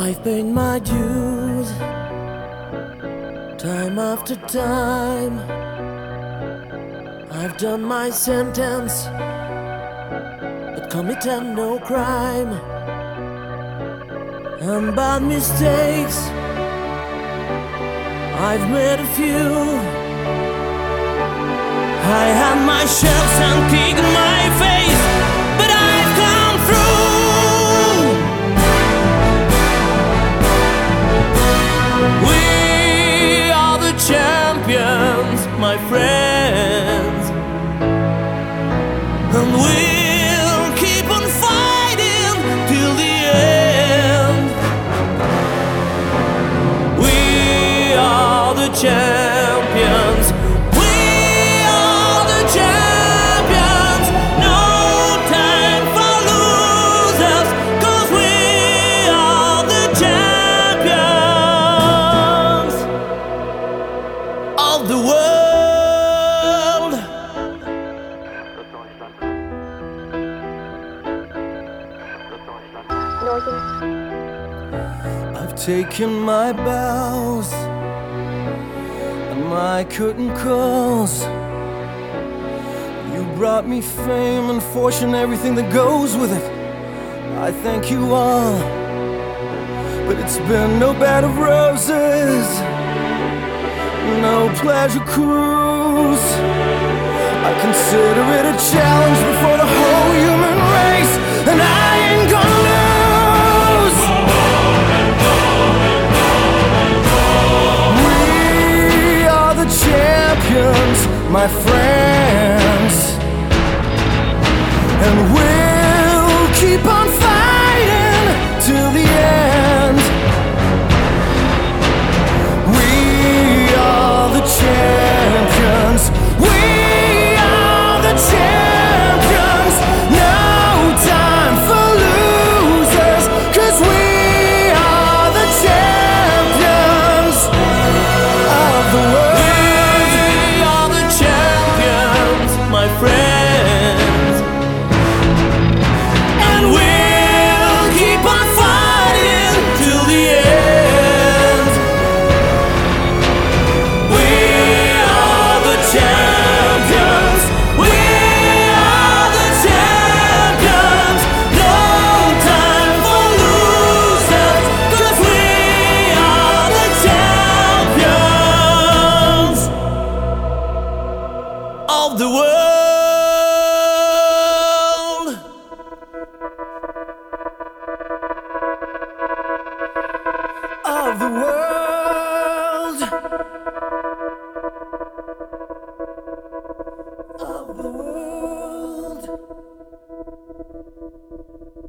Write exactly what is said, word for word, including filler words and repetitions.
I've paid my dues time after time. I've done my sentence but committed no crime. And bad mistakes I've made a few. I had my shells and kicked in my face, but I've come through. We are the champions, my friends, and we'll keep on fighting till the end. We are the champions. Of the world. I've taken my bows and my curtain calls. You brought me fame and fortune, everything that goes with it. I thank you all, but it's been no bed of roses, no pleasure cruise. I consider it a challenge before the whole human race, and I ain't gonna lose. We are the champions, my friends, and we'll keep on fighting till the end. Champions, we are the champions. No time for losers, 'cause we are the champions of the world. We are the champions, my friends, and we'll keep on fighting till the end. Of the world. Of the world. Of the world.